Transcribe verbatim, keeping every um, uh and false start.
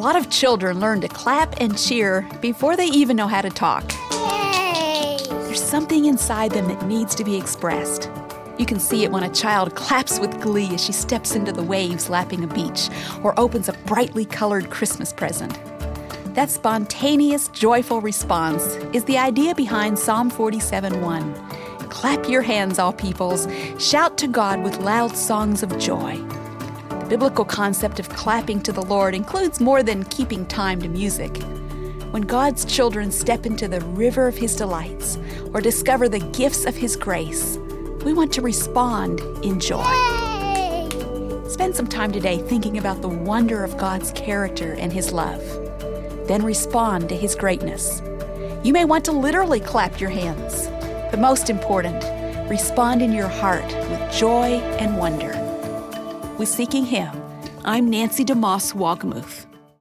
lot of children learn to clap and cheer before they even know how to talk. Yay! There's something inside them that needs to be expressed. You can see it when a child claps with glee as she steps into the waves lapping a beach or opens a brightly colored Christmas present. That spontaneous, joyful response is the idea behind Psalm forty-seven one. Clap your hands, all peoples. Shout to God with loud songs of joy. The biblical concept of clapping to the Lord includes more than keeping time to music. When God's children step into the river of His delights or discover the gifts of His grace, we want to respond in joy. Yay! Spend some time today thinking about the wonder of God's character and His love. Then respond to His greatness. You may want to literally clap your hands, but most important, respond in your heart with joy and wonder. With Seeking Him, I'm Nancy DeMoss Wogmuth.